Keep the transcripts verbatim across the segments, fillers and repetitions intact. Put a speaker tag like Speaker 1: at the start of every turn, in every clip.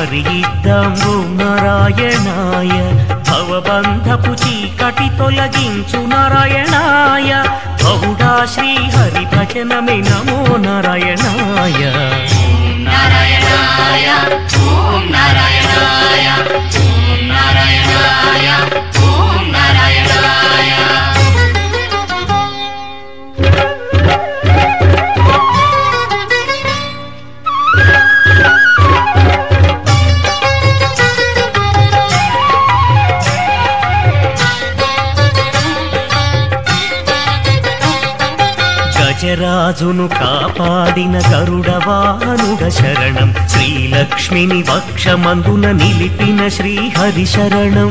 Speaker 1: స్మరిద్దాం ఓం నారాయణాయ భవబంధపు చీకటి తొలగించు నారాయణాయ బహుడా శ్రీ హరి భజనమే నమో నారాయణాయ
Speaker 2: నారాయణాయ ఓం నారాయణాయ ఓం నారాయణాయ ఓం నారాయణాయ
Speaker 1: గజరాజును కాపాడిన గరుడ వాహనుడ శరణం శ్రీలక్ష్మిని వక్షమందున నిలిపిన శ్రీహరి శరణం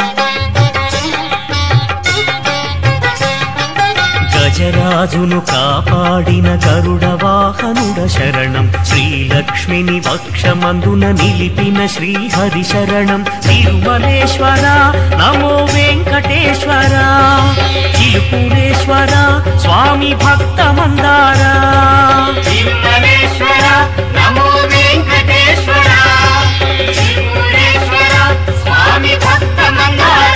Speaker 1: గజరాజును కాపాడిన గరుడ వాహనుడ శరణం శ్రీలక్ష్మిని వక్షమందున నిలిపిన శ్రీహరి శరణం తిరుమలేశ్వర నమో వెంకటేశ్వర చిలుకూరేశ్వర స్వామి భక్త మందార
Speaker 2: తిరుమలేశ్వర నమో వెంకటేశ్వర చిలుకూరేశ్వర స్వామి భక్త మందార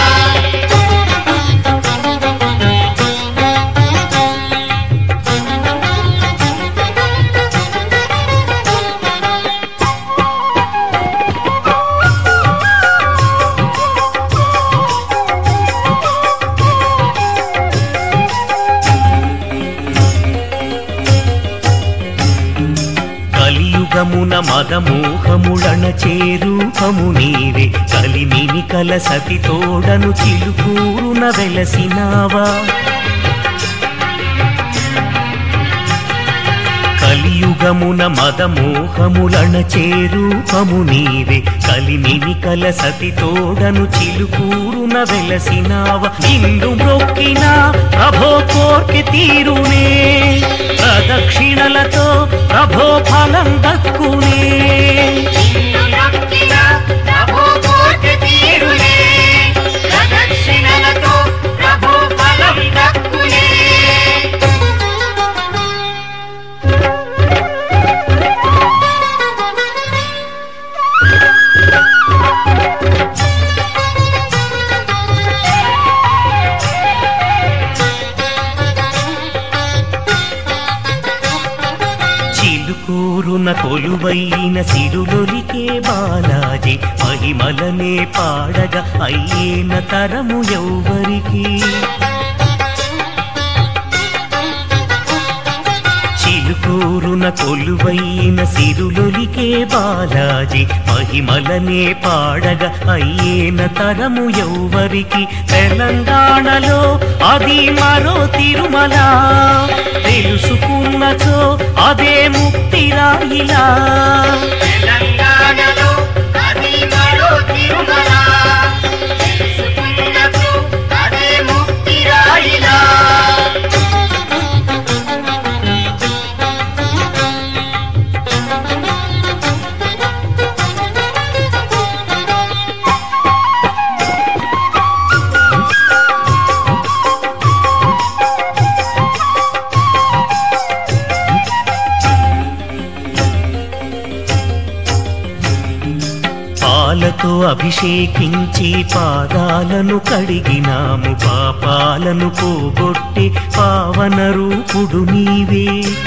Speaker 1: కలియుగమున మదమోహముడన చేరూపము నీవే కలిమిని కల సతి తోడను చిలుకూరున వెలసినావా కలియుగమున మదమోహములన చేరూపము నీవే కలిమిని కల సతి తోడను చిలుకూరున వెలసినావ నిండు మ్రొక్కిన ప్రభో కోర్కె తీరునే ప్రదక్షిణలతో ప్రభో ఫలం దక్కునే చిలుకూరున కొలువైన సిరులొలికే బాలాజీ మహిమలనే పాడగా అయ్యేన తరము ఎవ్వరికి చిలుకూరున కొలువైన సిరులొలికే బాలాజీ మహిమలనే పాడగా అయ్యేన తరము ఎవ్వరికి తెలంగాణలో అది మరో తిరుమల తెలుసుకున్నచో అదే ముక్తి రాయిలా
Speaker 2: తెలంగాణలో అది మరో తిరుమల తెలుసుకున్నచో అదే ముక్తి రాయిలా
Speaker 1: పాలతో అభిషేకించి పాదాలను కడిగినాము పాపాలను పోగొట్టి పావన రూపుడు నీవే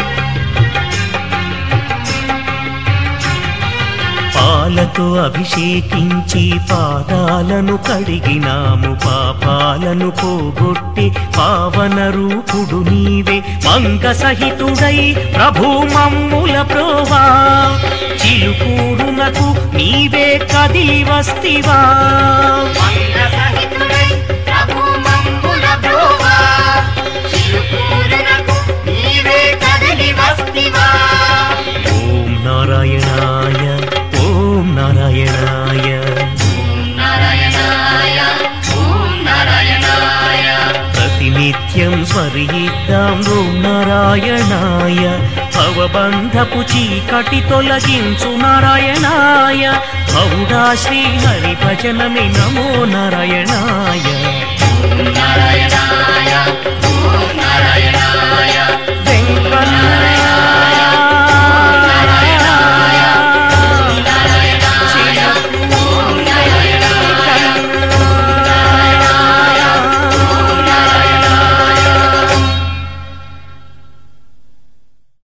Speaker 1: పాలతో అభిషేకించి పాదాలను కడిగినాము పాపాలను పోగొట్టి పావన రూపుడు నీవే మంగ సహితుడై ప్రభు మమ్ముల ప్రోవా చిలుకూరునకు నీవే కదిలి వస్తివా
Speaker 2: మంగ సహితుడై ప్రభు మమ్ముల ప్రోవా చిలుకూరునకు నీవే కదిలి వస్తివా
Speaker 1: ఓం నారాయణాయ ఓం నారాయణాయ
Speaker 2: ఓం నారాయణాయ ఓం నారాయణాయ
Speaker 1: ప్రతినిత్యం స్మరిద్దాం ఓం నారాయణాయ భవబంధపు చీకటి తొలగించు నారాయణాయ బహుడా శ్రీ హరి భజనమే నమో నారాయణాయ